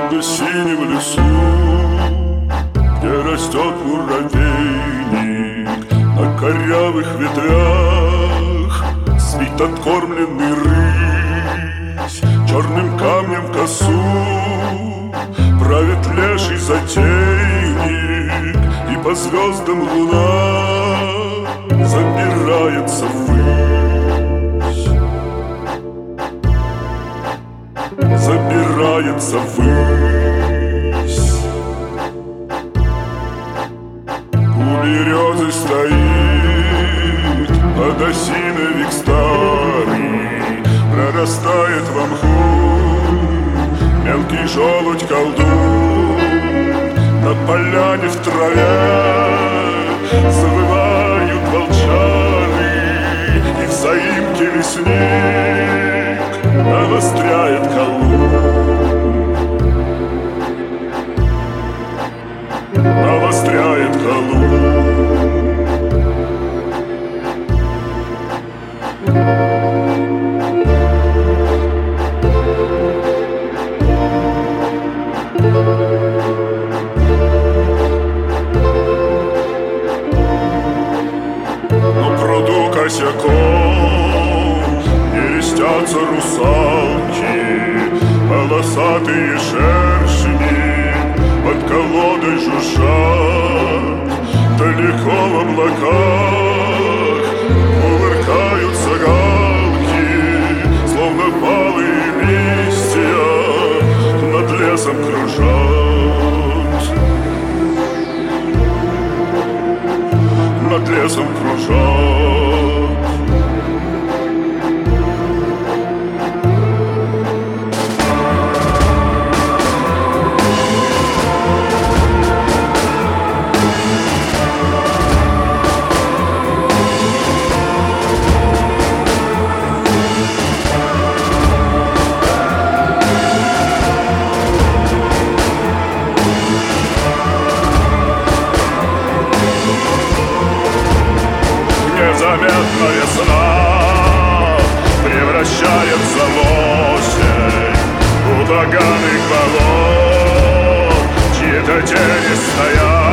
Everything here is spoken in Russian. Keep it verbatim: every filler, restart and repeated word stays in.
На синем лесу, где растет муравейник, на корявых ветвях спит откормленный рысь. Черным камнем в косу правит леший затейник, и по звездам луна забирается ввысь, забирается ввысь. У березы стоит подосиновик старый, прорастает во мху мелкий желудь-колдун. На поляне в траве завывают волчары, и в заимке лесник навостряет колун, навостряет колун. На пруду косяком мерестятся русалки, полосатые шершни под колодой жужжат. Далеко в облаках кувыркаются галки, словно палые листья над лесом кружат, над лесом кружат. Незаметно весна превращается в осень у поганых болот, чьи-то тени стоят